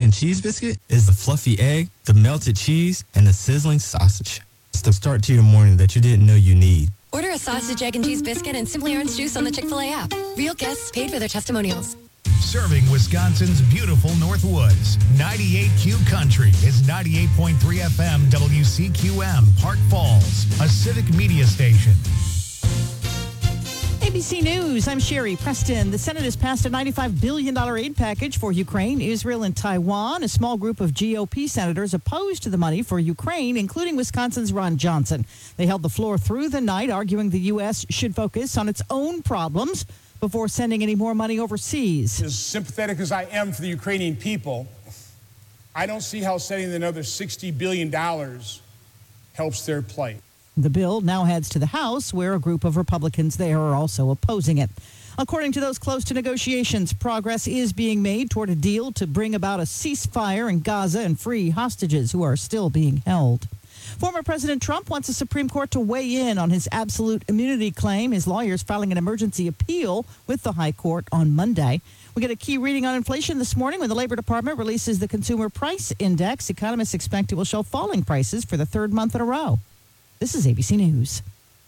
and cheese biscuit is the fluffy egg, the melted cheese, and the sizzling sausage. It's the start to your morning that you didn't know you need. Order a sausage, egg, and cheese biscuit and Simply Orange juice on the Chick-fil-A app. Real guests paid for their testimonials. Serving Wisconsin's beautiful North Woods, 98Q Country is 98.3 FM WCQM, Park Falls, a civic media station. ABC News, I'm Sherry Preston. The Senate has passed a $95 billion aid package for Ukraine, Israel, and Taiwan. A small group of GOP senators opposed to the money for Ukraine, including Wisconsin's Ron Johnson. They held the floor through the night, arguing the U.S. should focus on its own problems before sending any more money overseas. As sympathetic as I am for the Ukrainian people, I don't see how sending another $60 billion helps their plight. The bill now heads to the House, where a group of Republicans there are also opposing it. According to those close to negotiations, progress is being made toward a deal to bring about a ceasefire in Gaza and free hostages who are still being held. Former President Trump wants the Supreme Court to weigh in on his absolute immunity claim. His lawyers filing an emergency appeal with the High Court on Monday. We get a key reading on inflation this morning when the Labor Department releases the Consumer Price Index. Economists expect it will show falling prices for the third month in a row. This is ABC News.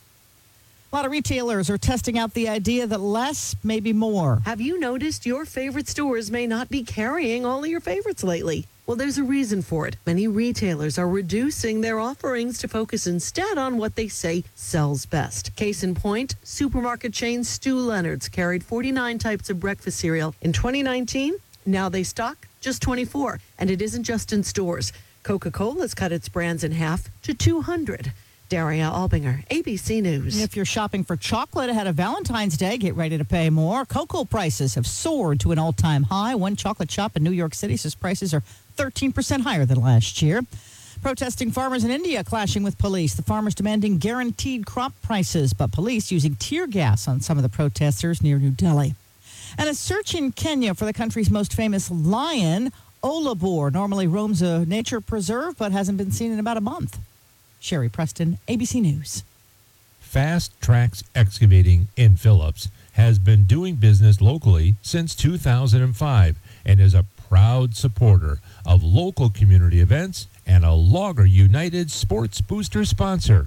A lot of retailers are testing out the idea that less may be more. Have you noticed your favorite stores may not be carrying all of your favorites lately? Well, there's a reason for it. Many retailers are reducing their offerings to focus instead on what they say sells best. Case in point, supermarket chain Stu Leonard's carried 49 types of breakfast cereal in 2019. Now they stock just 24. And it isn't just in stores. Coca-Cola's cut its brands in half to 200. Daria Albinger, ABC News. If you're shopping for chocolate ahead of Valentine's Day, get ready to pay more. Cocoa prices have soared to an all-time high. One chocolate shop in New York City says prices are 13% higher than last year. Protesting farmers in India clashing with police. The farmers demanding guaranteed crop prices, but police using tear gas on some of the protesters near New Delhi. And a search in Kenya for the country's most famous lion, Olabor, normally roams a nature preserve but hasn't been seen in about a month. Sherry Preston, ABC News. Fast Tracks Excavating in Phillips has been doing business locally since 2005 and is a proud supporter of local community events and a Logger United Sports Booster sponsor.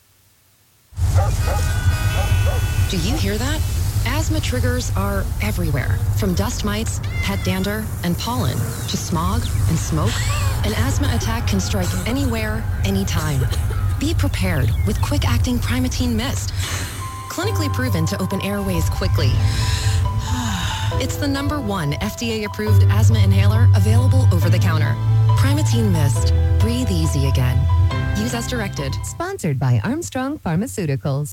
Do you hear that? Asthma triggers are everywhere, from dust mites, pet dander, and pollen, to smog and smoke. An asthma attack can strike anywhere, anytime. Be prepared with quick-acting Primatene Mist. Clinically proven to open airways quickly. It's the #1 FDA-approved asthma inhaler available over the counter. Primatene Mist. Breathe easy again. Use as directed. Sponsored by Armstrong Pharmaceuticals.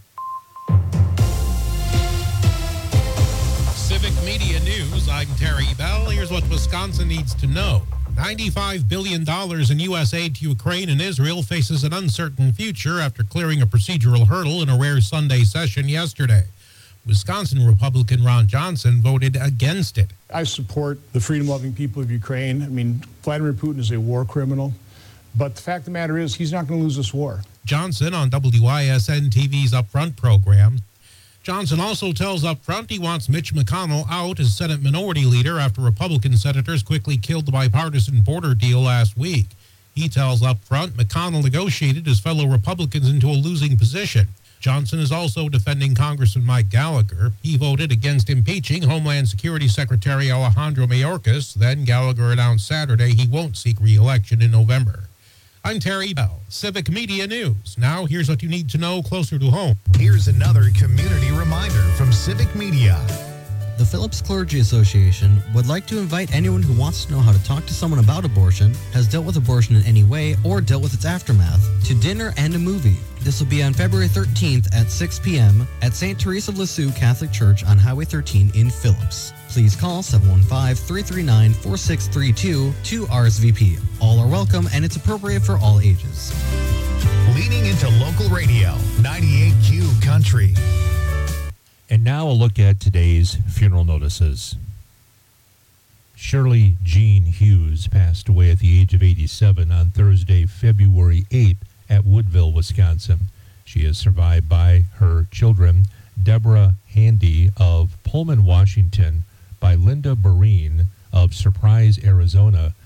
Civic Media News, I'm Terry Bell. Here's what Wisconsin needs to know. $95 billion in U.S. aid to Ukraine and Israel faces an uncertain future after clearing a procedural hurdle in a rare Sunday session yesterday. Wisconsin Republican Ron Johnson voted against it. I support the freedom-loving people of Ukraine. I mean, Vladimir Putin is a war criminal, but the fact of the matter is he's not going to lose this war. Johnson on WISN TV's Upfront program. Johnson also tells Upfront he wants Mitch McConnell out as Senate Minority Leader after Republican senators quickly killed the bipartisan border deal last week. He tells Upfront McConnell negotiated his fellow Republicans into a losing position. Johnson is also defending Congressman Mike Gallagher. He voted against impeaching Homeland Security Secretary Alejandro Mayorkas. Then Gallagher announced Saturday he won't seek re-election in November. I'm Terry Bell, Civic Media News. Now, here's what you need to know closer to home. Here's another community reminder from Civic Media. The Phillips Clergy Association would like to invite anyone who wants to know how to talk to someone about abortion, has dealt with abortion in any way, or dealt with its aftermath, to dinner and a movie. This will be on February 13th at 6 p.m. at St. Teresa of Lisieux Catholic Church on Highway 13 in Phillips. Please call 715-339-4632 to RSVP. All are welcome, and it's appropriate for all ages. Leading into local radio, 98Q Country. And now a look at today's funeral notices. Shirley Jean Hughes passed away at the age of 87 on Thursday, February 8th at Woodville, Wisconsin. She is survived by her children, Deborah Handy of Pullman, Washington, by Linda Barine of Surprise, Arizona, by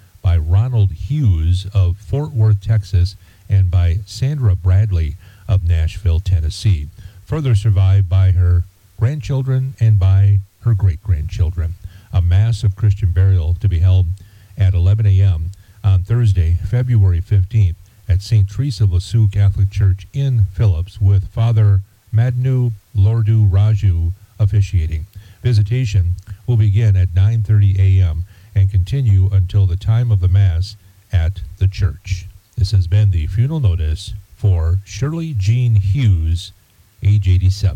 Ronald Hughes of Fort Worth, Texas, and by Sandra Bradley of Nashville, Tennessee. Further survived by her grandchildren and by her great-grandchildren. A mass of Christian burial to be held at 11 a.m. on Thursday, February 15th at St. Teresa of Lisieux Catholic Church in Phillips, with Father Madnu Lordu Raju officiating. Visitation will begin at 9:30 a.m. and continue until the time of the Mass at the church. This has been the funeral notice for Shirley Jean Hughes, age 87.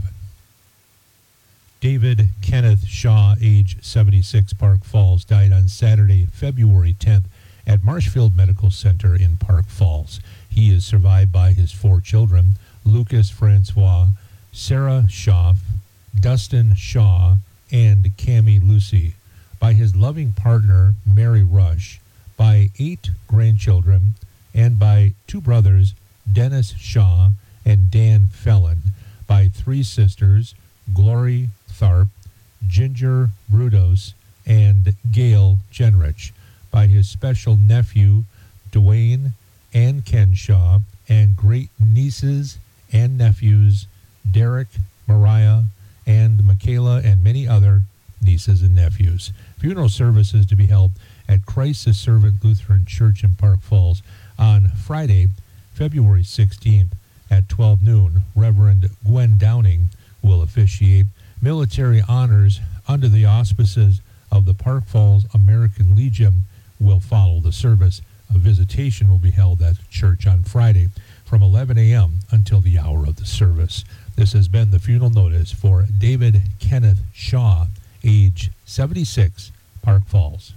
David Kenneth Shaw, age 76, Park Falls, died on Saturday, February 10th at Marshfield Medical Center in Park Falls. He is survived by his 4 children, Lucas Francois, Sarah Schaff, Dustin Shaw, and Cammie Lucy, by his loving partner, Mary Rush, by 8 grandchildren, and by 2 brothers, Dennis Shaw and Dan Felon, by 3 sisters, Glory Tharp, Ginger Brudos, and Gail Genrich, by his special nephew, Dwayne and Ken Shaw, and great nieces and nephews, Derek, Mariah, and Michaela, and many other nieces and nephews. Funeral services to be held at Christ the Servant Lutheran Church in Park Falls on Friday, February 16th at 12 noon. Reverend Gwen Downing will officiate. Military honors under the auspices of the Park Falls American Legion will follow the service. A visitation will be held at the church on Friday from 11 a.m. until the hour of the service. This has been the funeral notice for David Kenneth Shaw, age 76, Park Falls.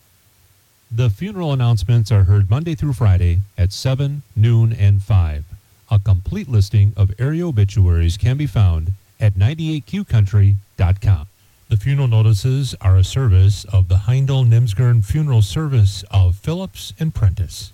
The funeral announcements are heard Monday through Friday at 7, noon, and 5. A complete listing of area obituaries can be found at 98qcountry.com. The funeral notices are a service of the Heindel-Nimsgern Funeral Service of Phillips and Prentice.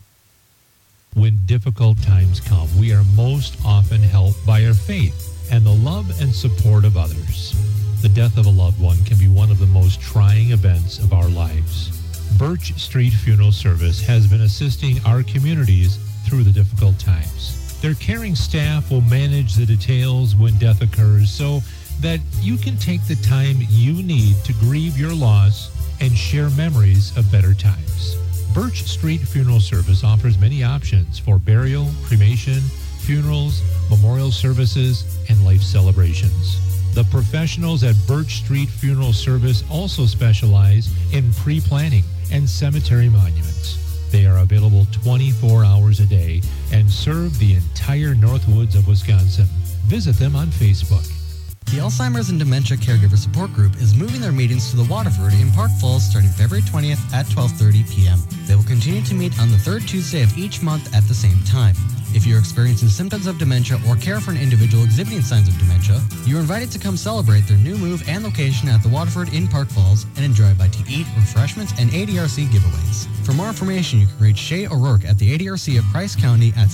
When difficult times come, we are most often helped by our faith and the love and support of others. The death of a loved one can be one of the most trying events of our lives. Birch Street Funeral Service has been assisting our communities through the difficult times. Their caring staff will manage the details when death occurs so that you can take the time you need to grieve your loss and share memories of better times. Birch Street Funeral Service offers many options for burial, cremation, funerals, memorial services, and life celebrations. The professionals at Birch Street Funeral Service also specialize in pre-planning and cemetery monuments. They are available 24 hours a day and serve the entire Northwoods of Wisconsin. Visit them on Facebook. The Alzheimer's and Dementia Caregiver Support Group is moving their meetings to the Waterford in Park Falls starting February 20th at 12:30 p.m. They will continue to meet on the third Tuesday of each month at the same time. If you're experiencing symptoms of dementia or care for an individual exhibiting signs of dementia, you're invited to come celebrate their new move and location at the Waterford in Park Falls and enjoy bite-to-eat, refreshments, and ADRC giveaways. For more information, you can reach Shay O'Rourke at the ADRC of Price County at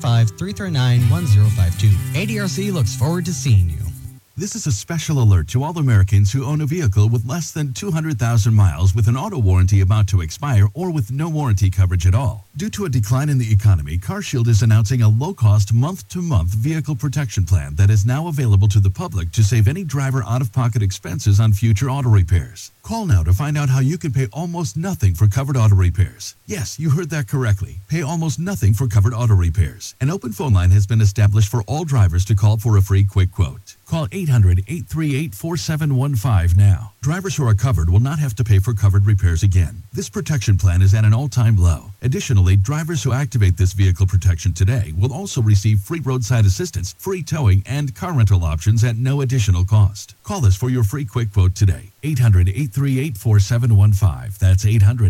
715-339-1052. ADRC looks forward to seeing you. This is a special alert to all Americans who own a vehicle with less than 200,000 miles with an auto warranty about to expire or with no warranty coverage at all. Due to a decline in the economy, CarShield is announcing a low-cost month-to-month vehicle protection plan that is now available to the public to save any driver out-of-pocket expenses on future auto repairs. Call now to find out how you can pay almost nothing for covered auto repairs. Yes, you heard that correctly. Pay almost nothing for covered auto repairs. An open phone line has been established for all drivers to call for a free quick quote. Call 800-838-4715 now. Drivers who are covered will not have to pay for covered repairs again. This protection plan is at an all-time low. Additionally, drivers who activate this vehicle protection today will also receive free roadside assistance, free towing, and car rental options at no additional cost. Call us for your free quick quote today. 800-838-4715. That's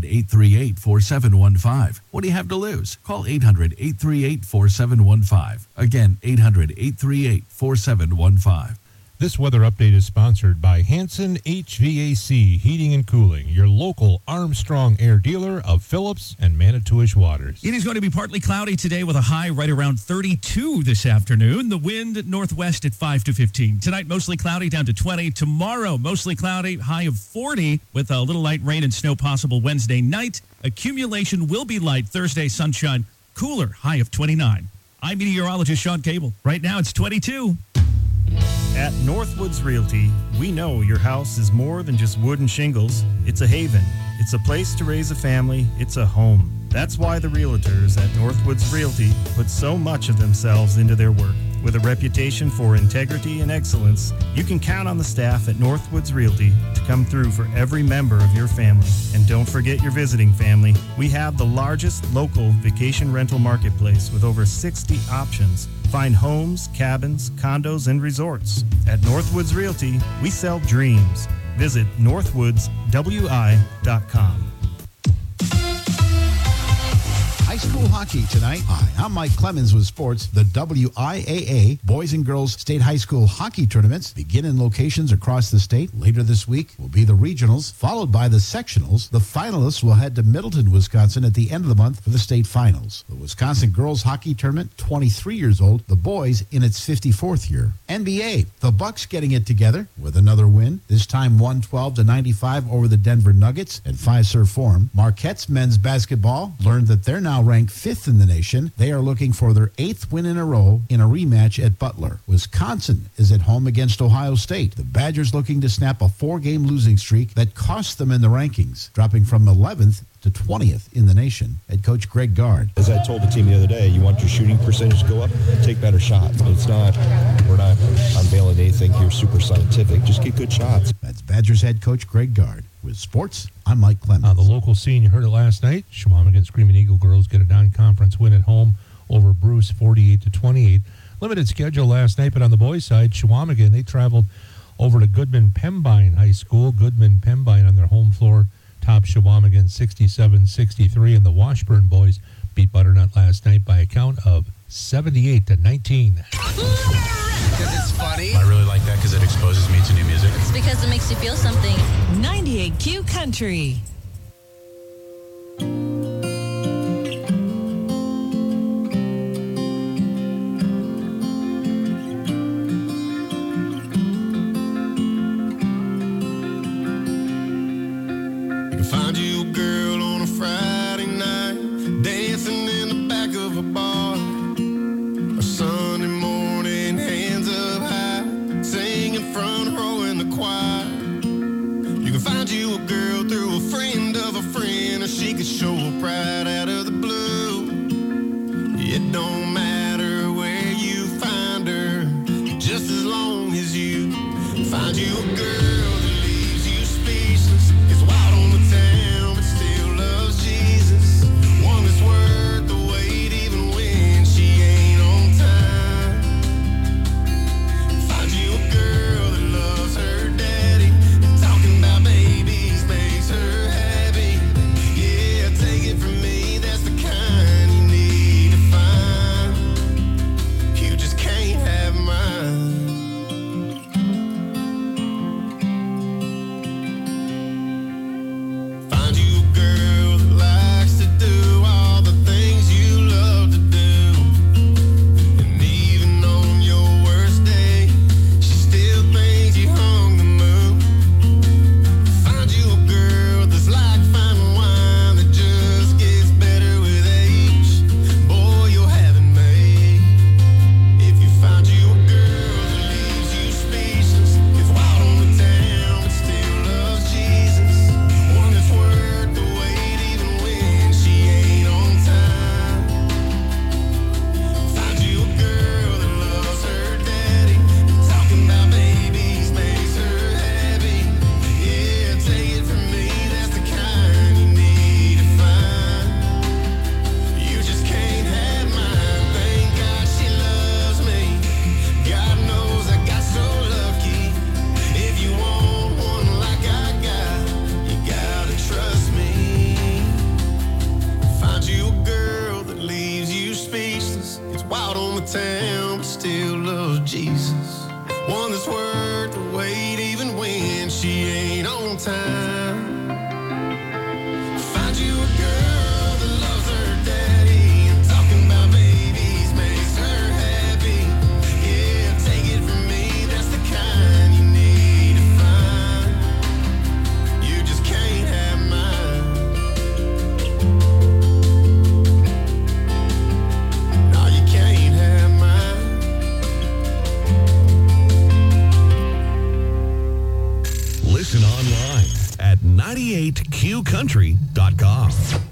800-838-4715. What do you have to lose? Call 800-838-4715. Again, 800-838-4715. This weather update is sponsored by Hanson HVAC Heating and Cooling, your local Armstrong Air dealer of Phillips and Manitowish Waters. It is going to be partly cloudy today with a high right around 32 this afternoon. The wind northwest at 5 to 15. Tonight, mostly cloudy down to 20. Tomorrow, mostly cloudy, high of 40 with a little light rain and snow possible Wednesday night. Accumulation will be light Thursday, sunshine, cooler, high of 29. I'm meteorologist Sean Cable. Right now, it's 22. At Northwoods Realty, we know your house is more than just wood and shingles. It's a haven. It's a place to raise a family. It's a home. That's why the realtors at Northwoods Realty put so much of themselves into their work. With a reputation for integrity and excellence, you can count on the staff at Northwoods Realty to come through for every member of your family. And don't forget your visiting family. We have the largest local vacation rental marketplace with over 60 options. Find homes, cabins, condos, and resorts. At Northwoods Realty, we sell dreams. Visit northwoodswi.com. High school hockey tonight. Hi, I'm Mike Clemens with sports. The WIAA Boys and Girls State High School Hockey Tournaments begin in locations across the state. Later this week will be the regionals, followed by the sectionals. The finalists will head to Middleton, Wisconsin at the end of the month for the state finals. The Wisconsin Girls Hockey Tournament, 23 years old. The boys in its 54th year. NBA, the Bucks getting it together with another win. This time 112-95 over the Denver Nuggets at Fiserv Forum. Marquette's men's basketball learned that they're now ranked 5th in the nation. They are looking for their 8th win in a row in a rematch at Butler. Wisconsin is at home against Ohio State. The Badgers looking to snap a 4-game losing streak that cost them in the rankings, dropping from 11th to 20th in the nation. Head coach Greg Gard. As I told the team the other day, you want your shooting percentage to go up, take better shots. We're not unveiling anything here super scientific. Just get good shots. That's Badgers head coach Greg Gard. With sports, I'm Mike Clemens. On the local scene, you heard it last night. Chequamegon Screaming Eagle girls get a non-conference win at home over Bruce, 48-28. Limited schedule last night, but on the boys' side, Chequamegon, they traveled over to Goodman-Pembine High School. Goodman-Pembine on their home floor topped Chequamegon 67-63, and the Washburn boys beat Butternut last night by a count of 78-19. Because it's funny. I really like that because it exposes me to new music. It's because it makes you feel something. 98Q Country. Find you a girl on a Friday night, dancing in the back of a bar. Or Sunday morning, hands up high, singing front row in the choir. You can find you a girl through a friend of a friend, or she could show up right out of the blue. It don't matter where you find her, just as long as you find you a girl. one that's worth the wait even when she ain't on time. Find you a girl that loves her daddy and talking about babies makes her happy. Yeah, take it from me, that's the kind you need to find. You just can't have mine. No, you can't have mine. Listen online at 98qcountry.com.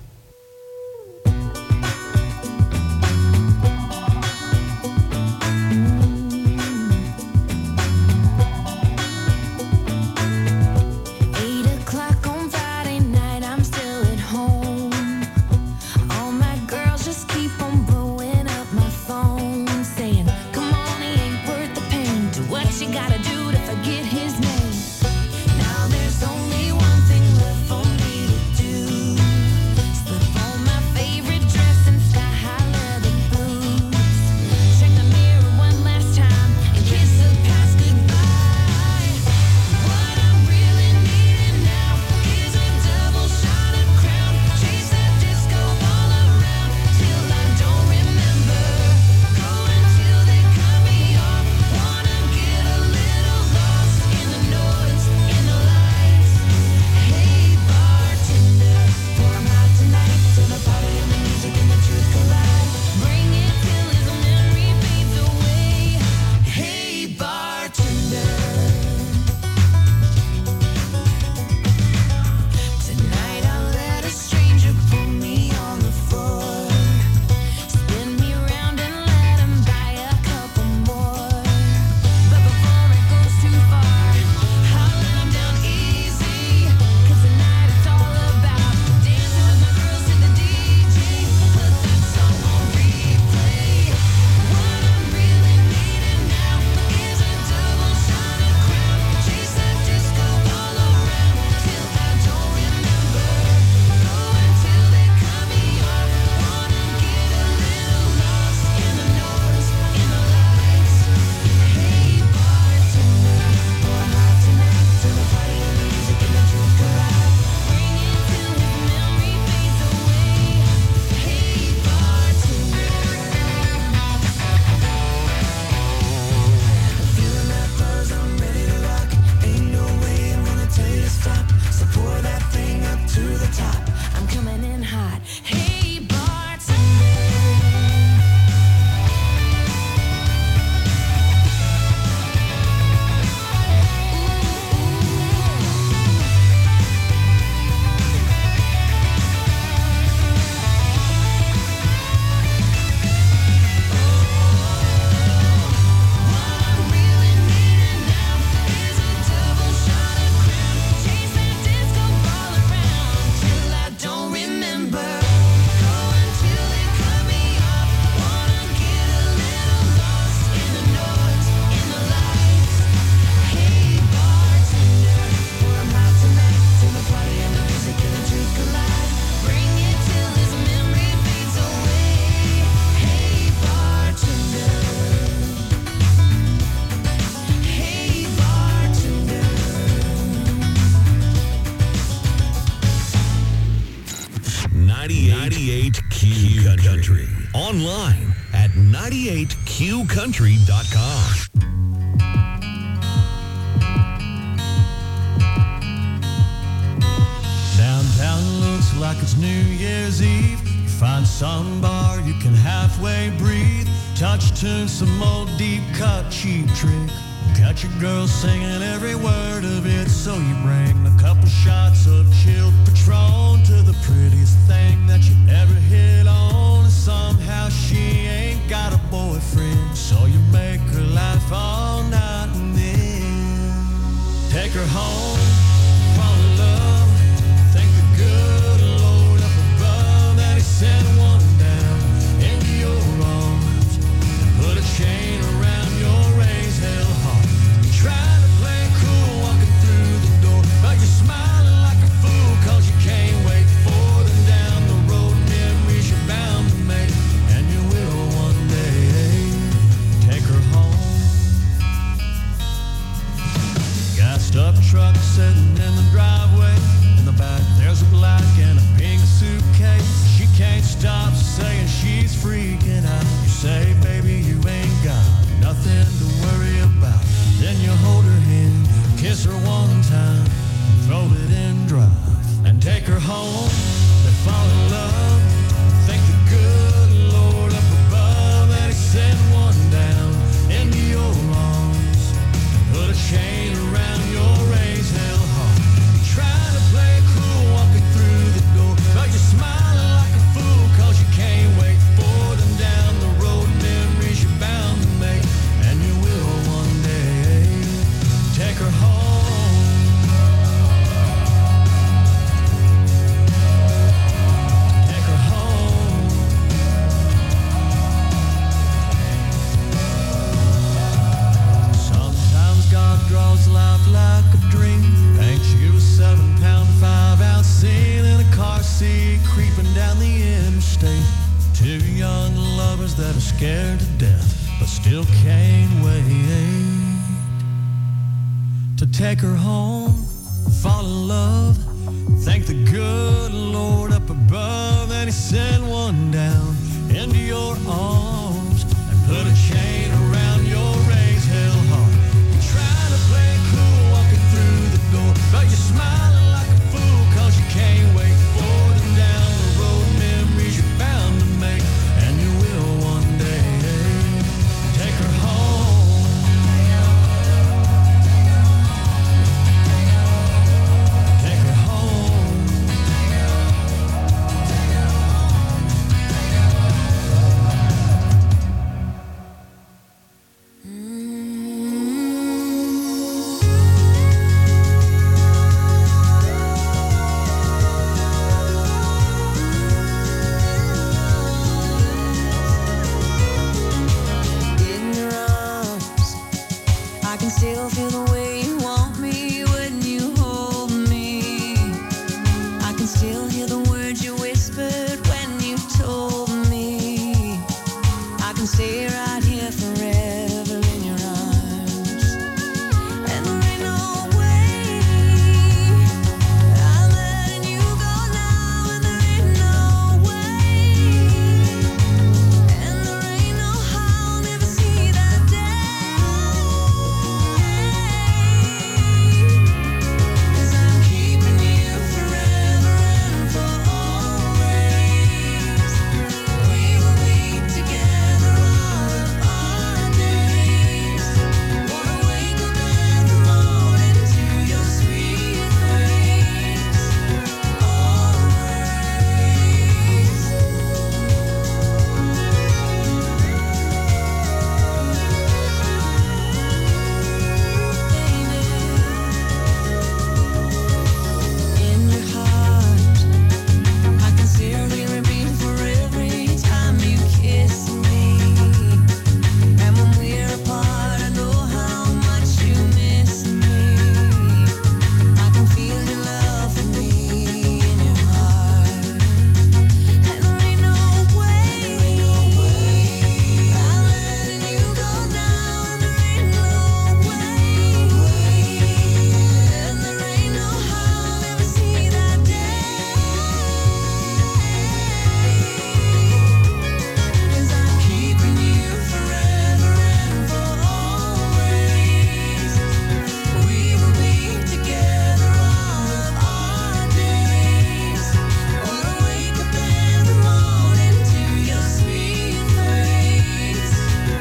Country. Online at 98qcountry.com. Downtown looks like it's New Year's Eve. You find some bar you can halfway breathe. Touch to some old deep cut cheap trick. Got your girl singing every word of it, so you bring a couple shots of chilled Patron to the prettiest thing that you ever hit on. And somehow she ain't got a boyfriend, so you make her laugh all night and then take her home, fall in love. Thank the good Lord up above that he sent one down into your arms and put a chain around your raised hell heart. Trying to play cool walking through the door, but you're smiling like a fool 'cause you can't wait for them down the road. Memories girls that are scared to death, but still can't wait to take her home, fall in love, thank the good Lord up above, and he sent one down into your arms and put a chain around your raised hell heart. You're trying to play it cool walking through the door, but you're smiling like a fool cause you can't wait for them down the road memories you're bound to make, and you will one day take her home. Take her home. In your arms, I can still feel the way you want me when you hold me. I can still hear the words you whispered when you told me. I can stay right here forever in your arms. And there ain't no way I'm letting you go now, and there ain't no way. And there ain't no how I'll never see that day. 'Cause I'm keeping you forever and for always. We will be together all of our days. Wanna wake up every morning to your sweet face. In your heart, I can still hear it beat for every time you kiss me. And when we're apart, I know how much you miss me. I can feel your love for me in your heart. And there ain't no way I'm letting you go now, and there ain't no way. And there ain't no how I'll ever see that day. 'Cause I'm keeping you forever and for always. We will be together all of our days. Wanna wake up every morning to your sweet face.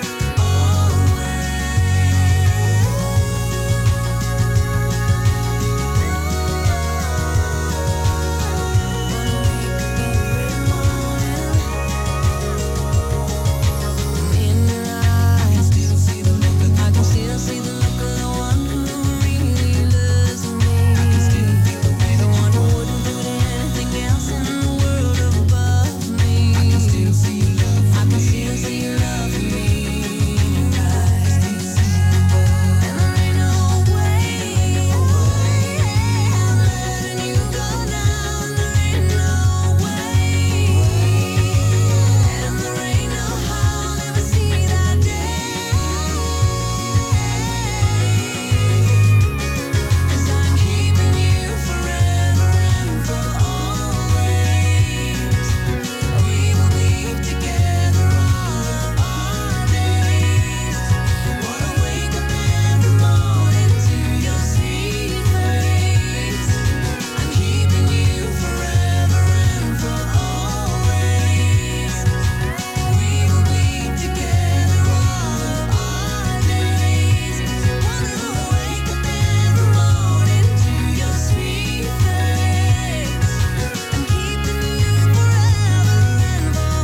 In your eyes, I can still see the look of the one who really loves me. I can still feel the way the one who wouldn't put anything else in the world above me. I can still see your love. I can still see your love for me in your eyes. And there ain't no way I'm letting you go now, and there ain't no way. And there ain't no how I'll ever see that day. 'Cause I'm keeping you forever and for always. We will be together all of our days. Wanna wake up every morning to your sweet face. I'm keeping you forever and for always. We will be together all of our days. Wanna wake up every morning to your sweet face. I'm keeping you forever and for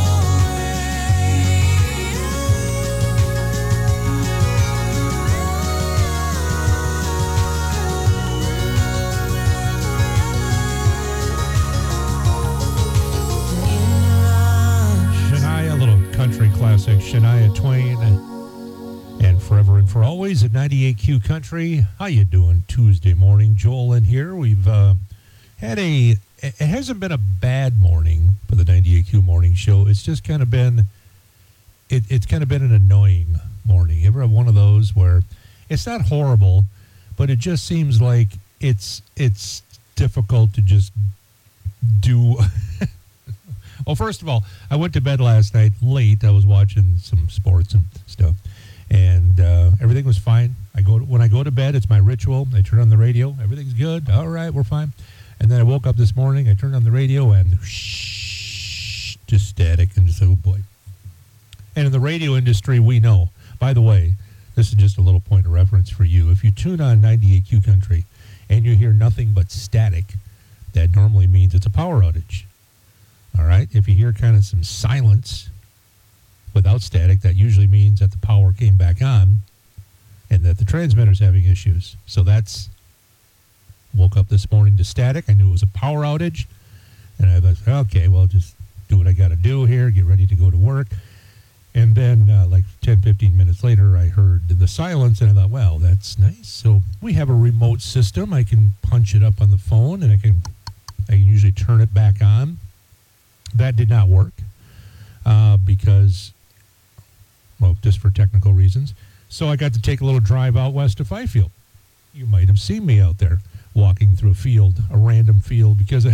Shania, a little country classic, Shania Twain, and Forever and For Always at 98Q Country. How you doing Tuesday morning? Joel in here. We've had it hasn't been a bad morning for the 98Q morning show. It's just kind of been it's kind of been an annoying morning. You ever have one of those where it's not horrible, but it just seems like it's difficult to just do. Well, first of all, I went to bed last night late. I was watching some sports and stuff, and everything was fine. When I go to bed, it's my ritual. I turn on the radio. Everything's good. All right, we're fine. And then I woke up this morning. I turned on the radio, and just static, and just, oh boy. And in the radio industry, we know. By the way, this is just a little point of reference for you. If you tune on 98Q Country and you hear nothing but static, that normally means it's a power outage. All right? If you hear kind of some silence without static, that usually means that the power came back on and that the transmitter's having issues. So that's, woke up this morning to static. I knew it was a power outage. And I thought, okay, well, just do what I got to do here, get ready to go to work. And then like 10, 15 minutes later, I heard the silence, and I thought, well, that's nice. So we have a remote system. I can punch it up on the phone, and I can usually turn it back on. That did not work because, well, just for technical reasons. So I got to take a little drive out west of Fifield. You might have seen me out there walking through a field, a random field, because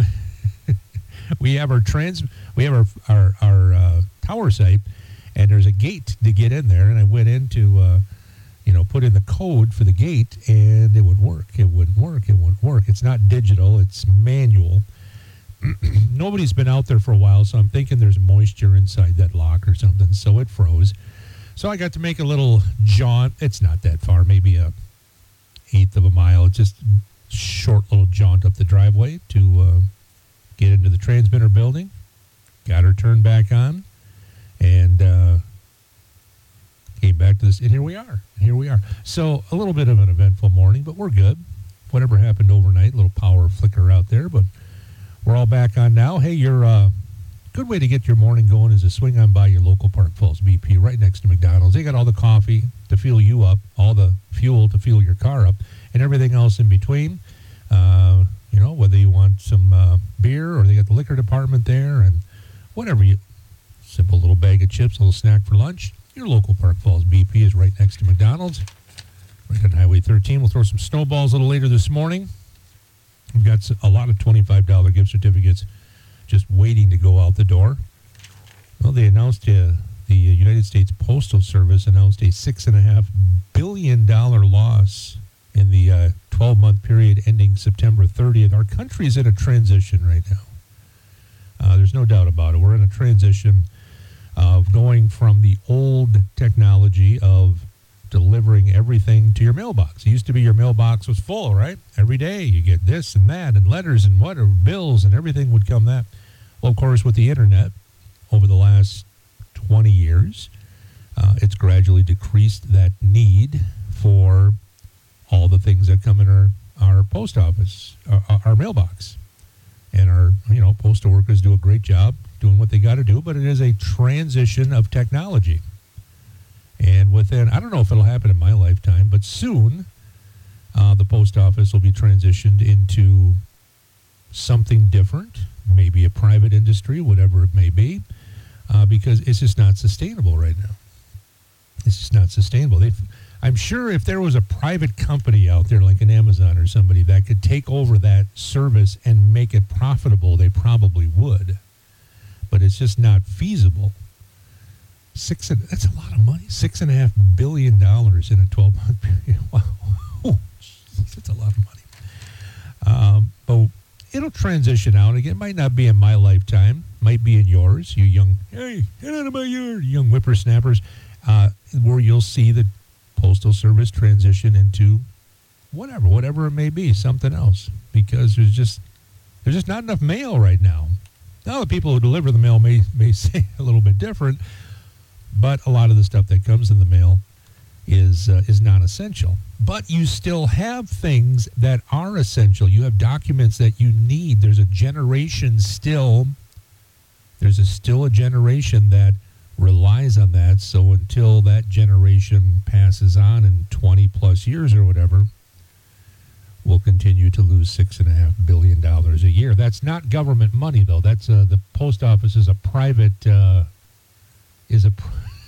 we have our tower site, and there's a gate to get in there, and I went in to, put in the code for the gate, and it would work. It wouldn't work. It wouldn't work. It's not digital. It's manual. Nobody's been out there for a while, so I'm thinking there's moisture inside that lock or something, so it froze. So I got to make a little jaunt. It's not that far, maybe a eighth of a mile. It's just a short little jaunt up the driveway to get into the transmitter building. Got her turned back on, and came back to this, and here we are. So a little bit of an eventful morning, but we're good. Whatever happened overnight, a little power flicker out there, but we're all back on now. Hey, good way to get your morning going is to swing on by your local Park Falls BP right next to McDonald's. They got all the coffee to fuel you up, all the fuel to fuel your car up, and everything else in between. Whether you want some beer, or they got the liquor department there, and whatever simple little bag of chips, a little snack for lunch. Your local Park Falls BP is right next to McDonald's, right on Highway 13. We'll throw some snowballs a little later this morning. We've got a lot of $25 gift certificates just waiting to go out the door. Well, they announced, the United States Postal Service announced a $6.5 billion loss in the 12-month period ending September 30th. Our country is in a transition right now. There's no doubt about it. We're in a transition of going from the old technology of delivering everything to your mailbox. It used to be your mailbox was full, right? Every day you get this and that and letters and whatever, bills, and everything would come that. Well, of course, with the internet over the last 20 years, it's gradually decreased that need for all the things that come in our post office, our mailbox. And our, postal workers do a great job doing what they got to do, but it is a transition of technology. And within, I don't know if it'll happen in my lifetime, but soon the post office will be transitioned into something different, maybe a private industry, whatever it may be, because it's just not sustainable right now. It's just not sustainable. I'm sure if there was a private company out there like an Amazon or somebody that could take over that service and make it profitable, they probably would. But it's just not feasible. That's a lot of money. $6.5 billion in a 12-month period. Wow. That's a lot of money. But it'll transition out. Again, it might not be in my lifetime. Might be in yours. You young, hey, get out of my yard, young whippersnappers, where you'll see the Postal Service transition into whatever it may be, something else. Because there's just not enough mail right now. Now the people who deliver the mail may say a little bit different, but a lot of the stuff that comes in the mail is non-essential. But you still have things that are essential. You have documents that you need. There's a generation still. There's still a generation that relies on that. So until that generation passes on in 20 plus years or whatever, we'll continue to lose $6.5 billion a year. That's not government money, though. That's the post office is a private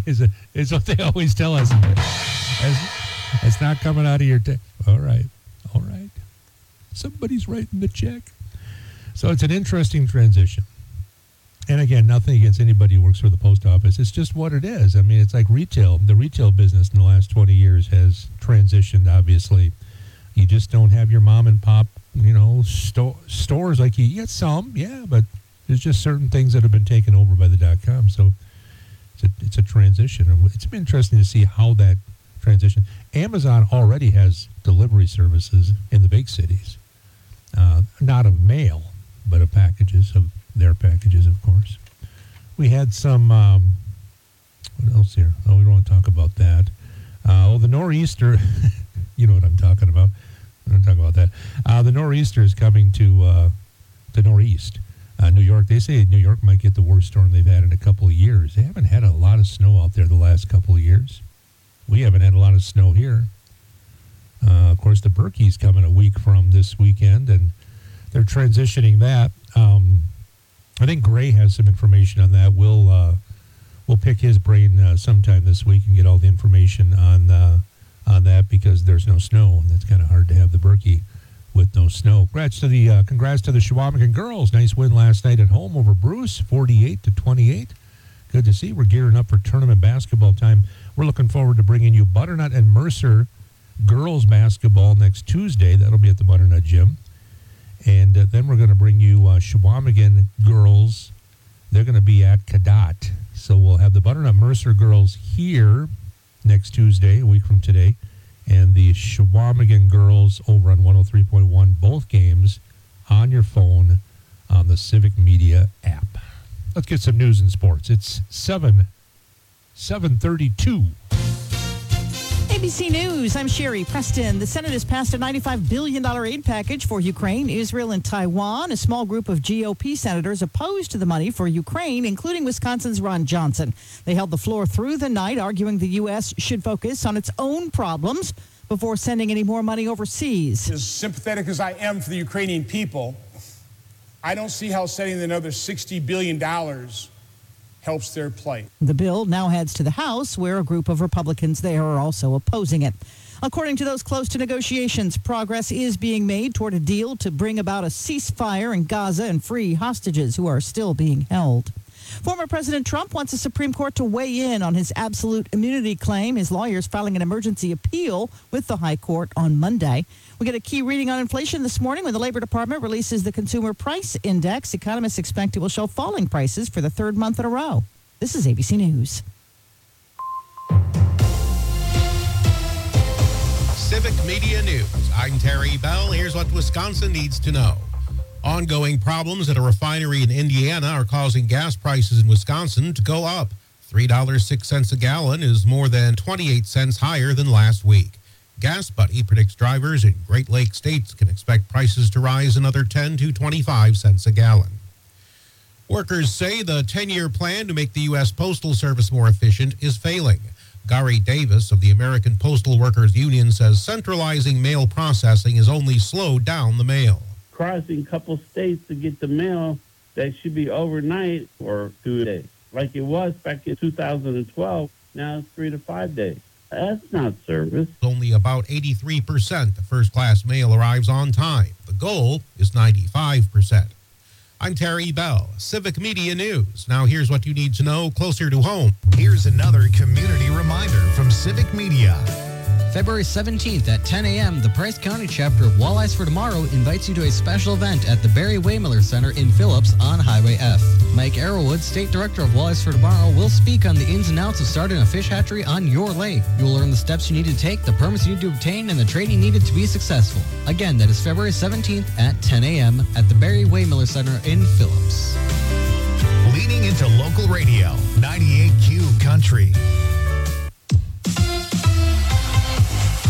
is what they always tell us. It's not coming out of your all right. Somebody's writing the check. So it's an interesting transition. And again, nothing against anybody who works for the post office. It's just what it is. I mean, it's like retail. The retail business in the last 20 years has transitioned, obviously. You just don't have your mom and pop, stores like you get some, yeah, but there's just certain things that have been taken over by the .com. So it's a transition. It's been interesting to see how that transition. Amazon already has delivery services in the big cities, not of mail, but of packages, of their packages, of course. We had some, what else here? Oh, we don't want to talk about that. The nor'easter, you know what I'm talking about. We don't talk about that. The nor'easter is coming to the northeast. New York, they say New York might get the worst storm they've had in a couple of years. They haven't had a lot of snow out there the last couple of years. We haven't had a lot of snow here. Of course, the Berkey's coming a week from this weekend, and they're transitioning that. I think Gray has some information on that. We'll pick his brain sometime this week and get all the information on that because there's no snow, and it's kind of hard to have the Berkey with no snow. Congrats to the Chequamegon girls. Nice win last night at home over Bruce, 48-28. Good to see. We're gearing up for tournament basketball time. We're looking forward to bringing you Butternut and Mercer girls basketball next Tuesday. That'll be at the Butternut Gym. And then we're going to bring you Chequamegon girls. They're going to be at Cadott. So we'll have the Butternut Mercer girls here next Tuesday, a week from today, and the Chequamegon girls over on 103.1, both games on your phone on the Civic Media app. Let's get some news and sports. It's 7:32. ABC News, I'm Sherry Preston. The Senate has passed a $95 billion aid package for Ukraine, Israel, and Taiwan. A small group of GOP senators opposed to the money for Ukraine, including Wisconsin's Ron Johnson. They held the floor through the night, arguing the U.S. should focus on its own problems before sending any more money overseas. As sympathetic as I am for the Ukrainian people, I don't see how sending another $60 billion helps their plight. The bill now heads to the House, where a group of Republicans there are also opposing it. According to those close to negotiations, progress is being made toward a deal to bring about a ceasefire in Gaza and free hostages who are still being held. Former President Trump wants the Supreme Court to weigh in on his absolute immunity claim. His lawyers filing an emergency appeal with the High Court on Monday. We get a key reading on inflation this morning when the Labor Department releases the Consumer Price Index. Economists expect it will show falling prices for the third month in a row. This is ABC News. Civic Media News. I'm Terry Bell. Here's what Wisconsin needs to know. Ongoing problems at a refinery in Indiana are causing gas prices in Wisconsin to go up. $3.06 a gallon is more than 28 cents higher than last week. Gas Buddy predicts drivers in Great Lakes states can expect prices to rise another 10 to 25 cents a gallon. Workers say the 10-year plan to make the U.S. Postal Service more efficient is failing. Gary Davis of the American Postal Workers Union says centralizing mail processing has only slowed down the mail. Crossing a couple states to get the mail that should be overnight or 2 days. Like it was back in 2012, now it's 3 to 5 days. That's not service. Only about 83% of first-class mail arrives on time. The goal is 95%. I'm Terry Bell, Civic Media News. Now here's what you need to know closer to home. Here's another community reminder from Civic Media. February 17th at 10 a.m., the Price County chapter of Walleyes for Tomorrow invites you to a special event at the Barry Waymiller Center in Phillips on Highway F. Mike Arrowwood, State Director of Walleyes for Tomorrow, will speak on the ins and outs of starting a fish hatchery on your lake. You'll learn the steps you need to take, the permits you need to obtain, and the training needed to be successful. Again, that is February 17th at 10 a.m. at the Barry Waymiller Center in Phillips. Leaning into local radio, 98Q Country.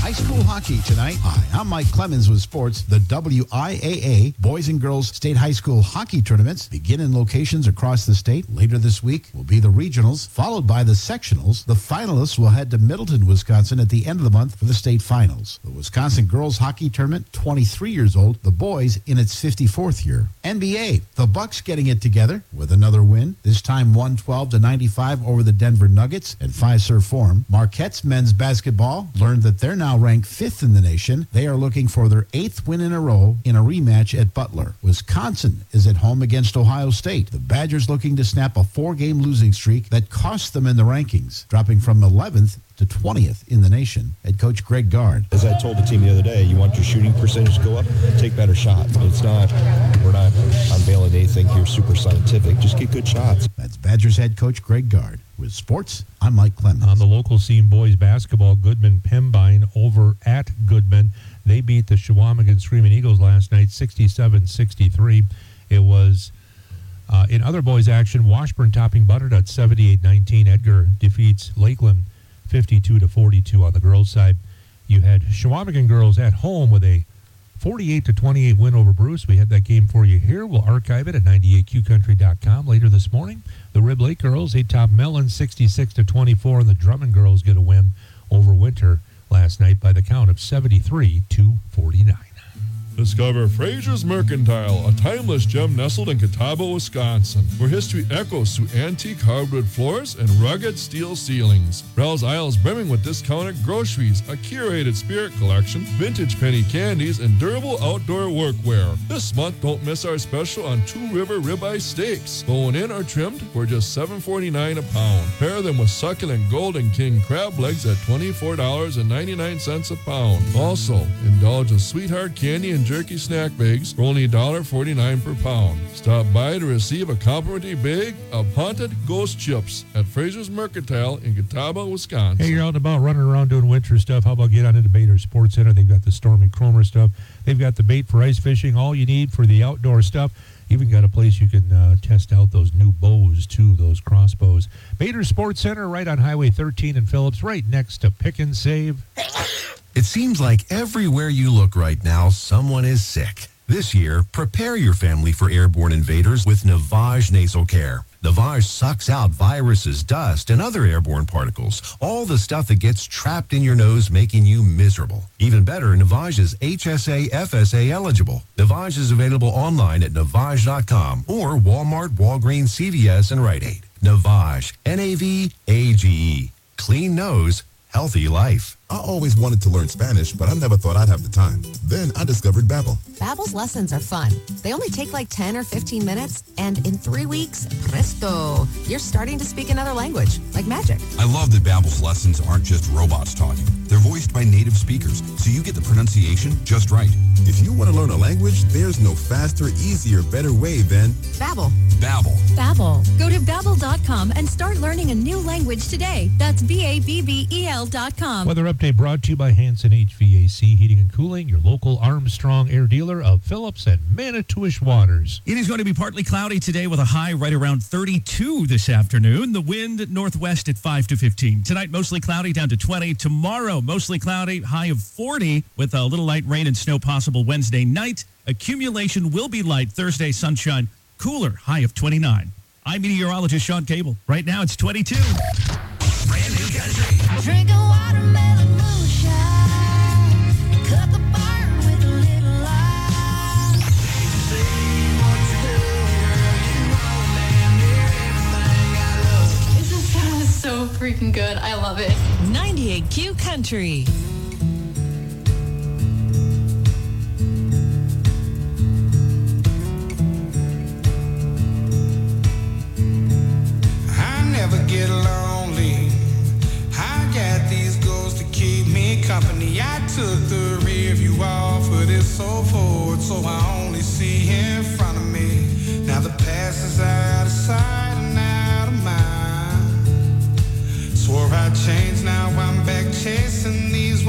high school hockey tonight. Hi, I'm Mike Clemens with sports. The WIAA Boys and Girls State High School Hockey Tournaments begin in locations across the state. Later this week will be the regionals, followed by the sectionals. The finalists will head to Middleton, Wisconsin at the end of the month for the state finals. The Wisconsin Girls Hockey Tournament, 23 years old. The boys in its 54th year. NBA, the Bucks getting it together with another win, this time 112-95 over the Denver Nuggets at Fiserv Forum. Marquette's men's basketball learned that they're now ranked 5th in the nation. They are looking for their 8th win in a row in a rematch at Butler. Wisconsin is at home against Ohio State. The Badgers looking to snap a 4-game losing streak that cost them in the rankings, dropping from 11th to 20th in the nation. Head coach Greg Gard. As I told the team the other day, you want your shooting percentage to go up, take better shots. We're not unveiling anything here super scientific. Just get good shots. That's Badgers head coach Greg Gard. With sports, I'm Mike Clemens. On the local scene, boys basketball, Goodman Pembine over at Goodman. They beat the Chequamegon Screaming Eagles last night, 67-63. It was in other boys action, Washburn topping Butternut 78-19. Edgar defeats Lakeland 52-42 on the girls' side. You had Chequamegon girls at home with a 48-28 win over Bruce. We had that game for you here. We'll archive it at 98qcountry.com later this morning. The Rib Lake girls, they top Mellon 66-24, and the Drummond girls get a win over Winter last night by the count of 73-49. Discover Fraser's Mercantile, a timeless gem nestled in Catawba, Wisconsin, where history echoes through antique hardwood floors and rugged steel ceilings. Browse aisles brimming with discounted groceries, a curated spirit collection, vintage penny candies, and durable outdoor workwear. This month, don't miss our special on Two River ribeye steaks, bone-in or trimmed for just $7.49 a pound. Pair them with succulent Golden King crab legs at $24.99 a pound. Also, indulge in sweetheart candy and jerky snack bags for only $1.49 per pound. Stop by to receive a complimentary bag of Haunted Ghost Chips at Fraser's Mercantile in Catawba, Wisconsin. Hey, you're out and about running around doing winter stuff. How about get on into Bader Sports Center? They've got the Stormy Cromer stuff. They've got the bait for ice fishing, all you need for the outdoor stuff. Even got a place you can test out those new bows, too, those crossbows. Bader Sports Center right on Highway 13 in Phillips, right next to Pick and Save. It seems like everywhere you look right now, someone is sick. This year, prepare your family for airborne invaders with Navage Nasal Care. Navage sucks out viruses, dust, and other airborne particles, all the stuff that gets trapped in your nose, making you miserable. Even better, Navage is HSA, FSA eligible. Navage is available online at Navage.com or Walmart, Walgreens, CVS, and Rite Aid. Navage, N-A-V-A-G-E. Clean nose, healthy life. I always wanted to learn Spanish, but I never thought I'd have the time. Then I discovered Babbel. Babbel's lessons are fun. They only take like 10 or 15 minutes, and in 3 weeks, presto, you're starting to speak another language, like magic. I love that Babbel's lessons aren't just robots talking. They're voiced by native speakers, so you get the pronunciation just right. If you want to learn a language, there's no faster, easier, better way than Babbel. Babbel. Babbel. Go to Babbel.com and start learning a new language today. That's BABBEL.com. Weather update brought to you by Hanson HVAC Heating and Cooling, your local Armstrong air dealer of Phillips and Manitowish Waters. It is going to be partly cloudy today with a high right around 32 this afternoon. The wind northwest at 5 to 15. Tonight, mostly cloudy down to 20. Tomorrow, mostly cloudy, high of 40 with a little light rain and snow possible Wednesday night. Accumulation will be light Thursday, sunshine, cooler, high of 29. I'm meteorologist Sean Cable. Right now, it's 22. Brand new country. Drinking watermelon moonshine. Cut the fire with a little light. This is so freaking good. I love it. 98Q Country. I never get lonely. I got these goals to keep me company. I took the rear view off, but it's so forward, so I only see in front of me. Now the past is out of sight and out of mind. Swore I'd change, now I'm back chasing these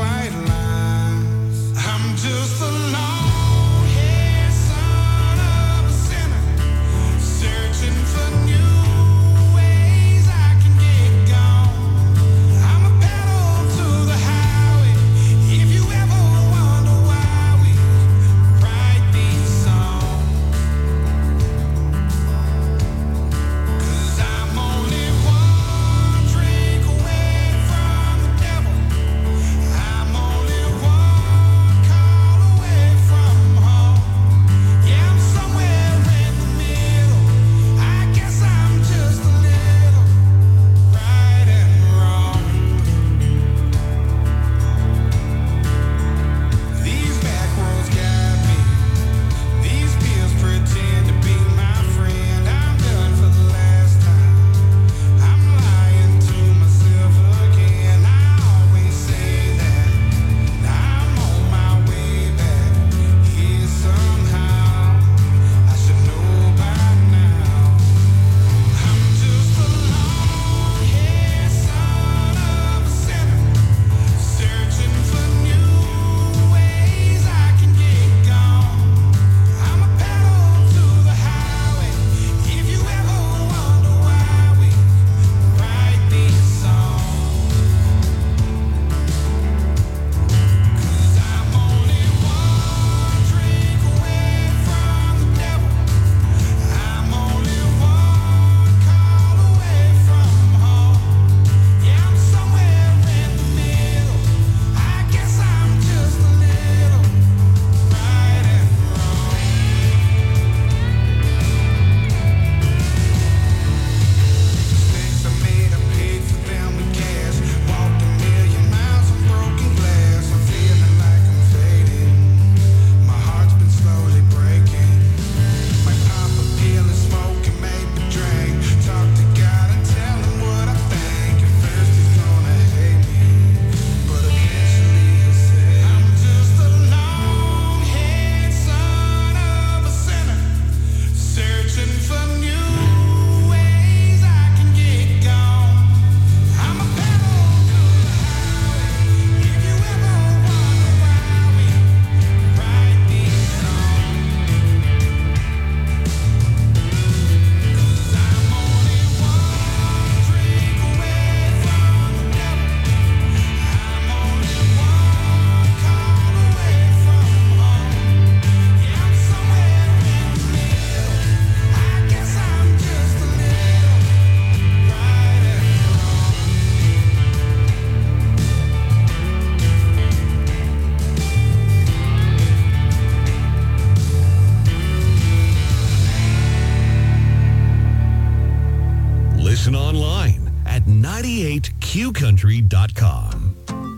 Listen online at 98qcountry.com.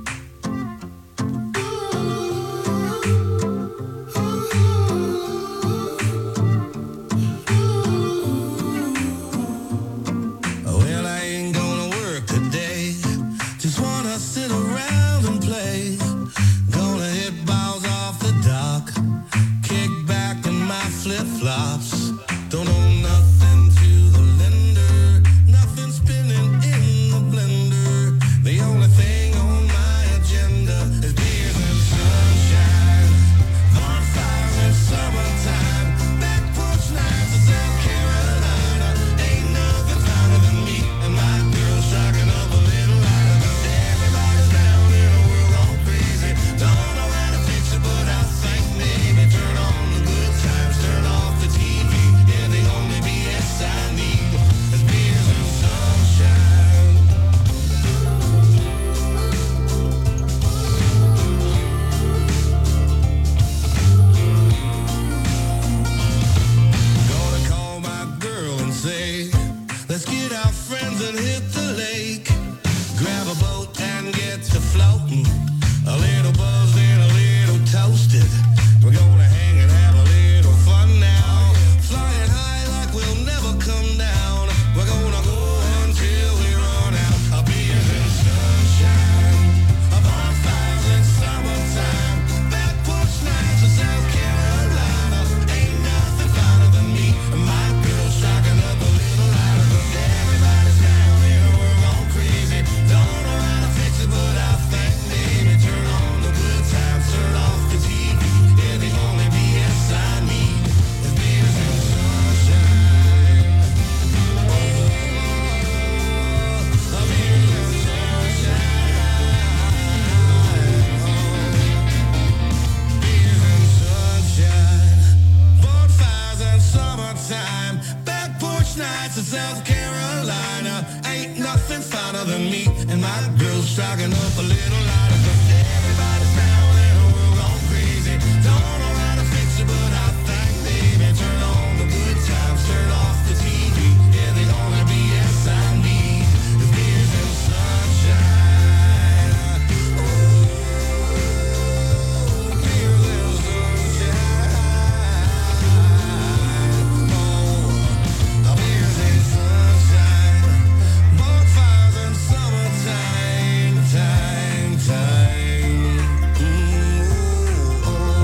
Well, I ain't gonna work today. Just wanna sit around and play. Gonna hit balls off the dock. Kick back in my flip-flops. Don't owe nothing to the lender. Nothing spinning in the blender. The only thing on my agenda is beers and sunshine. Bonfires in summertime. Back porch nights in South Carolina. Ain't nothing finer than me and my girl striking up a little lighter. 'Cause everybody's down in the world all crazy. Don't know how to fix it, but I think maybe turn on the good times, turn off the TV. Yeah, the only BS I need is beers and sunshine. Gonna call my girl and say, let's get our friends and hit the lake. Grab a boat and get to floating. A little buzzed and a little toasted. We're gonna hang and have a little fun now. Flying high like we'll never come down. We're gonna go until we run out of beers and sunshine. A bonfires in summertime. Back porch nights in South Carolina. Ain't nothing finer than me and my girl striking up a little lighter. 'Cause everybody's down here, we're all crazy. Don't know how to fix it, but I think maybe turn on the good times, turn off the TV. Yeah, the only BS I need is beers and sunshine. Oh, beers and sunshine. Beers and sunshine. Bonfires and summertime. Back porch nights in South Carolina. Ain't nothing finer than me and my girl striking up a little lighter. 'Cause everybody's down and we're all crazy. Don't know how to fix it, but I think maybe turn on the good times, turn off the TV. Yeah, the only BS I need is beers and sunshine. Oh, beers and sunshine. Oh, beers and sunshine. Bonfires and summertime, time. Ooh, oh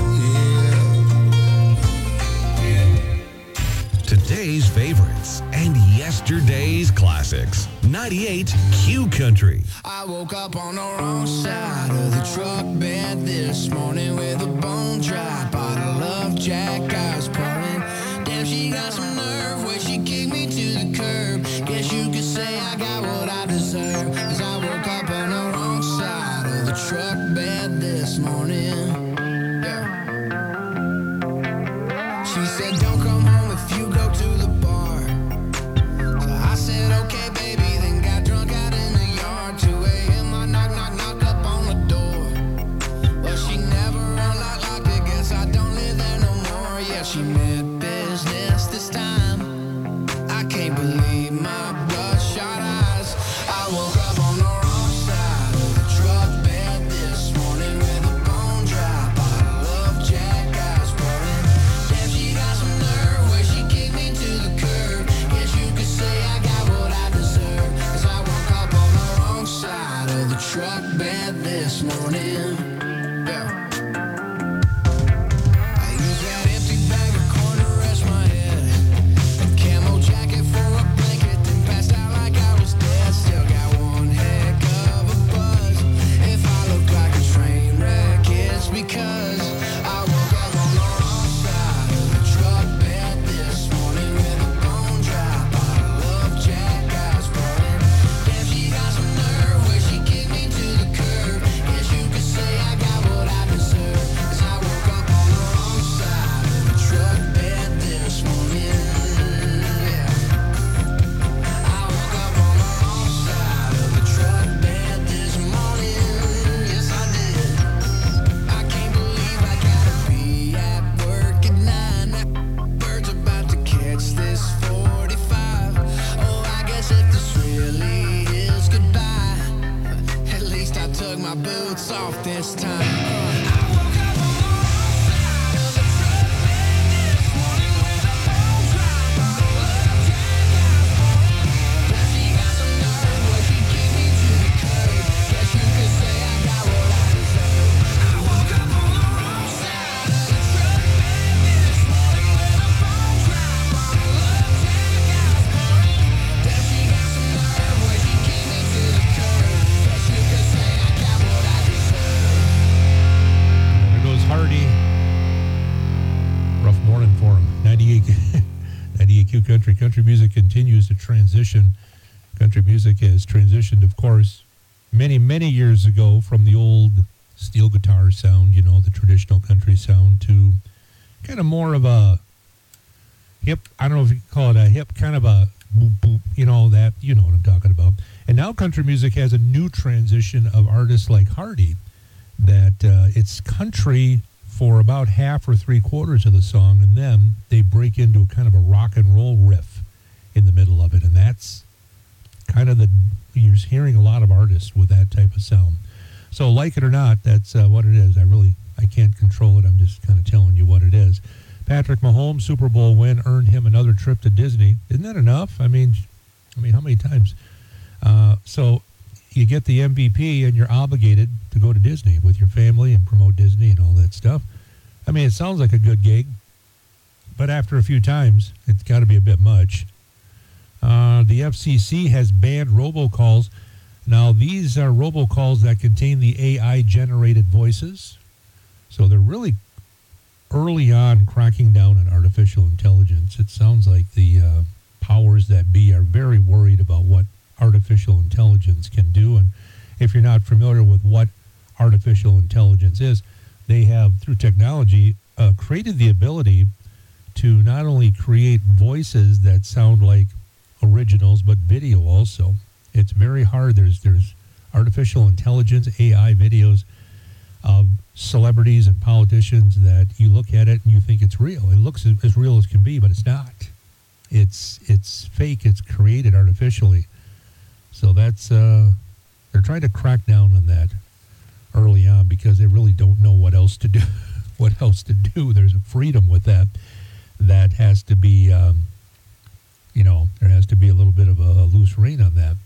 yeah. Today's favorites and yesterday's classics. 98Q Country. I woke up on the wrong side of the truck bed this morning with a bone dry bottle of Jack I was pouring. Damn, she got some nerve where she kicked me to the curb. Guess you could say I got what I deserve. 'Cause I woke up on the wrong side of the truck bed this morning. Yeah. She said, don't come home if you go to the bar. So I said, okay, baby, then got drunk out in the yard. 2 a.m. I knock up on the door. Well, she never unlocked it, guess I don't live there no more. Yeah, she meant business this time. I can't believe my bloodshot eyes. I woke up on the wrong side of the truck bed this morning with a bone dry bottle of Jack I was pouring. Damn, she got some nerve where she kicked me to the curb. Guess you could say I got what I deserve. 'Cause I woke up on the wrong side of the truck bed this morning. Yeah. I used that empty bag of corn to rest my head. A camo jacket for a blanket, then passed out like I was dead. Still got one heck of a buzz. If I look like a train wreck, it's because I woke up on the wrong side of the truck bed this morning with a bone dry bottle of Jack I was pouring. Damn, she got some nerve where she kicked me to the curb. Guess you could say I really is goodbye. At least I took my boots off this time. There goes Hardy. Rough morning for him. 98Q Country. Country music continues to transition. Country music has transitioned, of course, many, many years ago from the old steel guitar sound, you know, the traditional country sound, to kind of more of a hip, I don't know if you call it a hip, kind of a boop, boop, you know, that, you know what I'm talking about. And now country music has a new transition of artists like Hardy, that it's country for about half or three quarters of the song, and then they break into a kind of a rock and roll riff in the middle of it, and that's kind of you're hearing a lot of artists with that type of sound. So like it or not, that's what it is. I can't control it. I'm just kind of telling you what it is. Patrick Mahomes' Super Bowl win earned him another trip to Disney. Isn't that enough? I mean, how many times? So you get the MVP and you're obligated to go to Disney with your family and promote Disney and all that stuff. I mean, it sounds like a good gig, but after a few times, it's got to be a bit much. The FCC has banned robocalls. Now, these are robocalls that contain the AI-generated voices. So they're really early on cracking down on artificial intelligence. It sounds like the powers that be are very worried about what artificial intelligence can do. And if you're not familiar with what artificial intelligence is, they have, through technology, created the ability to not only create voices that sound like originals, but video also. It's very hard. There's artificial intelligence, AI videos of celebrities and politicians that you look at it and you think it's real. It looks as real as can be, but it's not. It's fake. It's created artificially. So that's they're trying to crack down on that early on because they really don't know what else to do. What else to do? There's a freedom with that has to be, there has to be a little bit of a loose rein on that.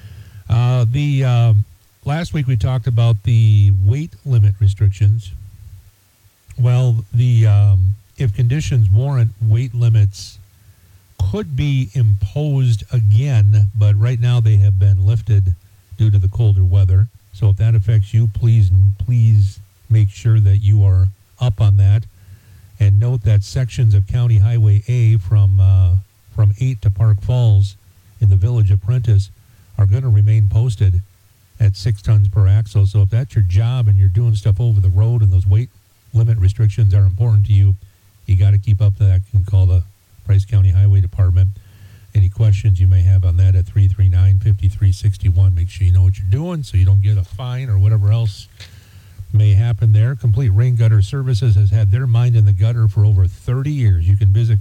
Last week we talked about the weight limit restrictions. Well, if conditions warrant, weight limits could be imposed again, but right now they have been lifted due to the colder weather. So if that affects you, please make sure that you are up on that. And note that sections of County Highway A from 8 to Park Falls in the Village of Prentice are going to remain posted at 6 tons per axle. So if that's your job and you're doing stuff over the road and those weight limit restrictions are important to you, you got to keep up to that. You can call the Price County Highway Department. Any questions you may have on that at 339-5361. Make sure you know what you're doing so you don't get a fine or whatever else may happen there. Complete Rain Gutter Services has had their mind in the gutter for over 30 years. You can visit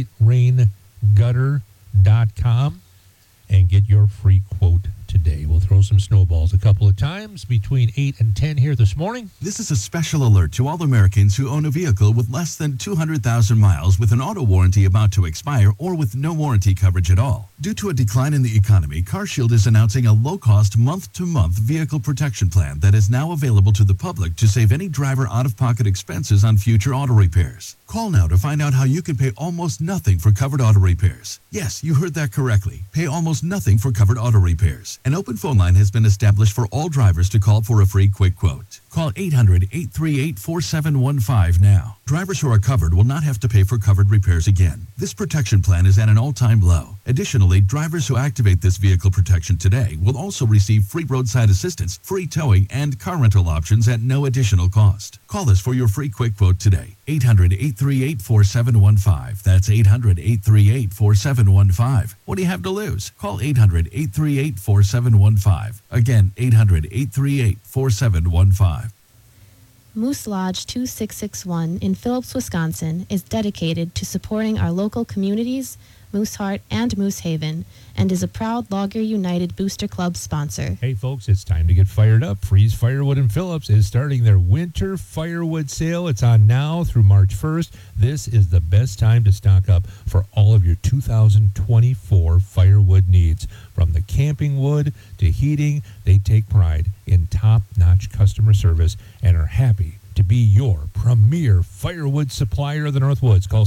CompleteRainGutter.com and get your free quote today. We'll throw some snowballs a couple of times between 8 and 10 here this morning. This is a special alert to all Americans who own a vehicle with less than 200,000 miles with an auto warranty about to expire or with no warranty coverage at all. Due to a decline in the economy, CarShield is announcing a low-cost month-to-month vehicle protection plan that is now available to the public to save any driver out-of-pocket expenses on future auto repairs. Call now to find out how you can pay almost nothing for covered auto repairs. Yes, you heard that correctly. Pay almost nothing for covered auto repairs. An open phone line has been established for all drivers to call for a free quick quote. Call 800-838-4715 now. Drivers who are covered will not have to pay for covered repairs again. This protection plan is at an all-time low. Additionally, drivers who activate this vehicle protection today will also receive free roadside assistance, free towing, and car rental options at no additional cost. Call us for your free quick quote today. 800-838-4715. That's 800-838-4715. What do you have to lose? Call 800-838-4715. Again, 800-838-4715. Moose Lodge 2661 in Phillips, Wisconsin is dedicated to supporting our local communities, Moose Heart, and Moose Haven, and is a proud Logger United Booster Club sponsor. Hey folks, it's time to get fired up. Freeze Firewood in Phillips is starting their winter firewood sale. It's on now through March 1st. This is the best time to stock up for all of your 2024 firewood needs. From the camping wood to heating, they take pride in top-notch customer service and are happy to be your premier firewood supplier of the Northwoods. Call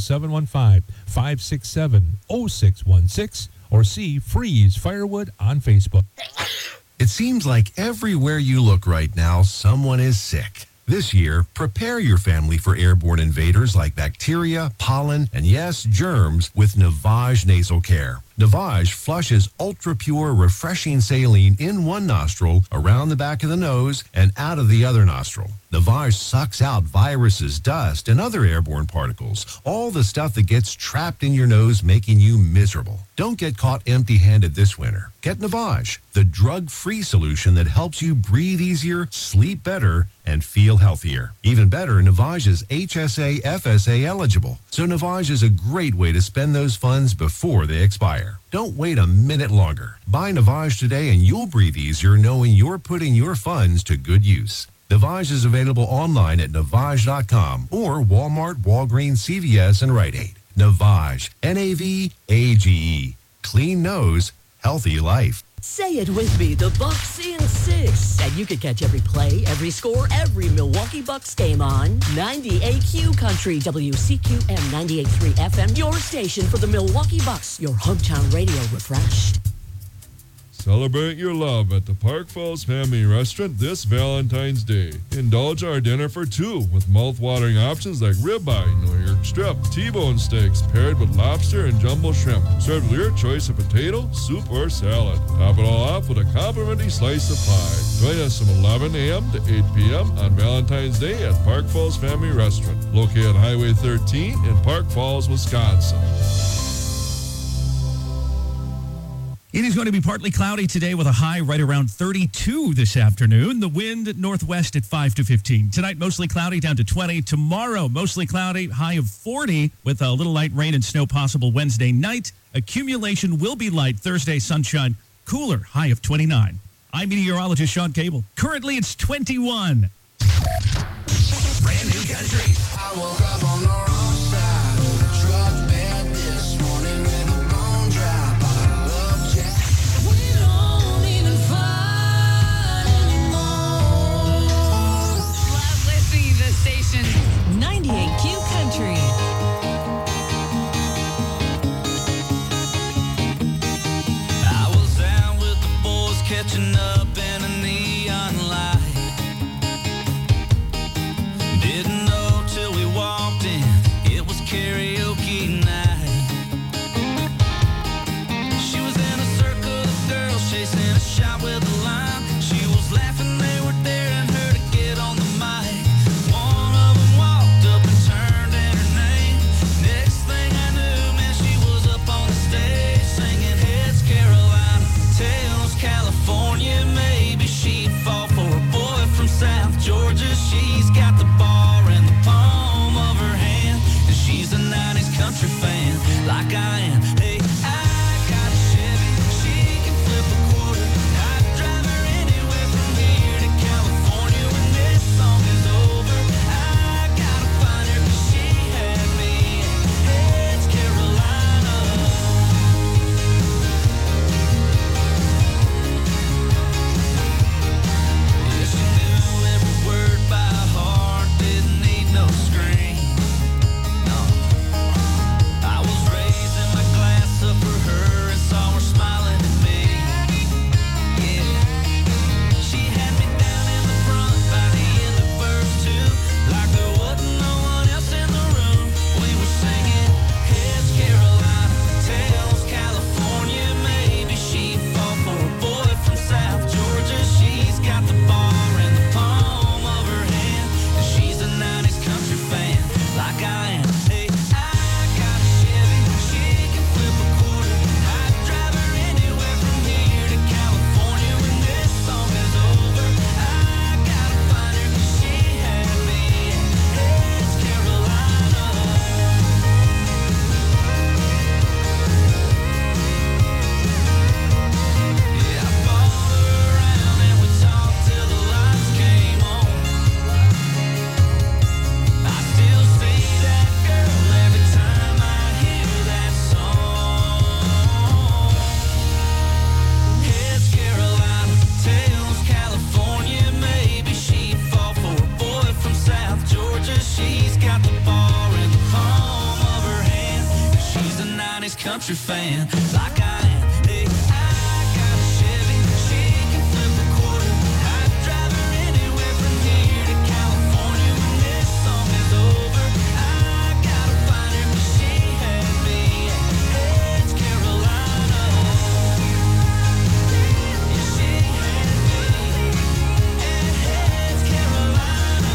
715-567-0616 or see Freeze Firewood on Facebook. It seems like everywhere you look right now, someone is sick. This year, prepare your family for airborne invaders like bacteria, pollen, and yes, germs with Navage Nasal Care. Navage flushes ultra-pure, refreshing saline in one nostril, around the back of the nose, and out of the other nostril. Navage sucks out viruses, dust, and other airborne particles, all the stuff that gets trapped in your nose, making you miserable. Don't get caught empty-handed this winter. Get Navage, the drug-free solution that helps you breathe easier, sleep better, and feel healthier. Even better, Navage is HSA, FSA eligible, so Navage is a great way to spend those funds before they expire. Don't wait a minute longer. Buy Navage today and you'll breathe easier knowing you're putting your funds to good use. Navage is available online at Navage.com or Walmart, Walgreens, CVS, and Rite Aid. Navage, N-A-V-A-G-E. Clean nose, healthy life. Say it with me, the Bucks in 6. And you can catch every play, every score, every Milwaukee Bucks game on 98Q Country, WCQM 98.3 FM, your station for the Milwaukee Bucks, your hometown radio refreshed. Celebrate your love at the Park Falls Family Restaurant this Valentine's Day. Indulge our dinner for two with mouth-watering options like ribeye, New York strip, T-bone steaks paired with lobster and jumbo shrimp. Served with your choice of potato, soup, or salad. Top it all off with a complimentary slice of pie. Join us from 11 a.m. to 8 p.m. on Valentine's Day at Park Falls Family Restaurant, located on Highway 13 in Park Falls, Wisconsin. It is going to be partly cloudy today with a high right around 32 this afternoon. The wind northwest at 5 to 15. Tonight, mostly cloudy down to 20. Tomorrow, mostly cloudy, high of 40 with a little light rain and snow possible Wednesday night. Accumulation will be light Thursday, sunshine, cooler, high of 29. I'm meteorologist Sean Cable. Currently, it's 21. Brand new country. I woke up on the wrong side of the truck bed this morning with a bone drop. I love Jack. We don't even fight anymore. Love listening to the station. 98Q Country. I was out with the boys catching up in a neon light. Didn't know till we walked in, it was karaoke night. She was in a circle of girls chasing a shot with a line. She was laughing, they were daring her to get on the mic. One of them walked up and turned in her name. Next thing I knew, man, she was up on the stage singing Heads Carolina, Tails California, maybe. country fan, like I am. Hey, I got a Chevy, she can flip a quarter. I'd drive her anywhere from here to California when this song is over. I gotta find her 'cause she had me. Hey, it's Carolina. Yeah, she had me. Hey, it's Carolina.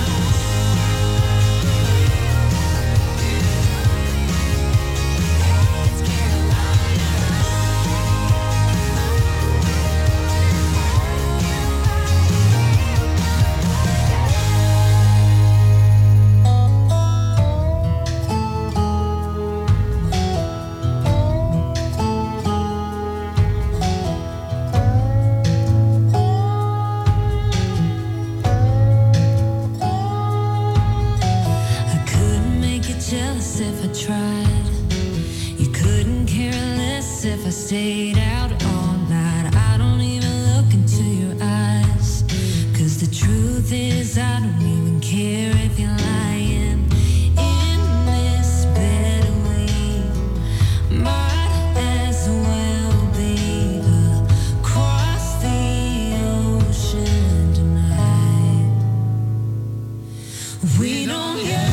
I couldn't make you jealous if I tried. You couldn't care less if I stayed out all night. I don't even look into your eyes, 'cause the truth is I don't even care if you're lying. In this bed we might as well be across the ocean tonight. We don't